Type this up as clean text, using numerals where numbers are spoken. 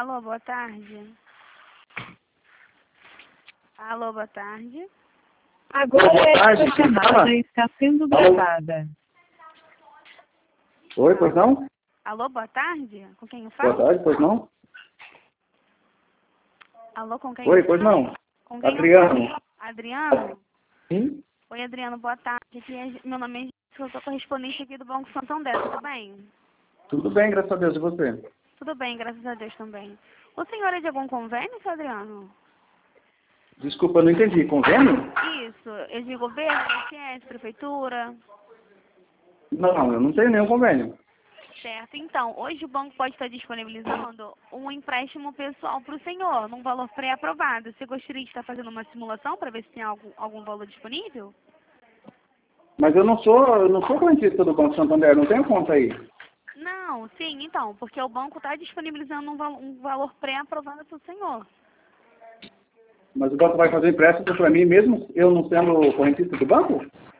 Alô, boa tarde. Alô, boa tarde. Agora esta chamada está sendo gravada. Oi, pois não? Alô, boa tarde. Com quem eu falo? Boa tarde, pois não? Alô, com quem Oi, eu pois falo? não? Com quem eu Adriano. falo? Adriano? Sim? Oi, Adriano, boa tarde. Meu nome é Jéssica, eu sou correspondente aqui do Banco Santander, tudo bem? Tudo bem, graças a Deus. E você? Tudo bem, graças a Deus também. O senhor é de algum convênio, seu Adriano? Desculpa, eu não entendi. Convênio? Isso, é de governo, INSS, prefeitura? Não, eu não tenho nenhum convênio. Certo, então, hoje o banco pode estar disponibilizando um empréstimo pessoal para o senhor, num valor pré-aprovado. Você gostaria de estar fazendo uma simulação para ver se tem algum valor disponível? Mas eu não sou correntista do Banco Santander, não tenho conta aí. Não, sim, então, porque o banco está disponibilizando um valor pré-aprovado para o senhor. Mas o banco vai fazer empréstimo para mim mesmo, eu não sendo correntista do banco?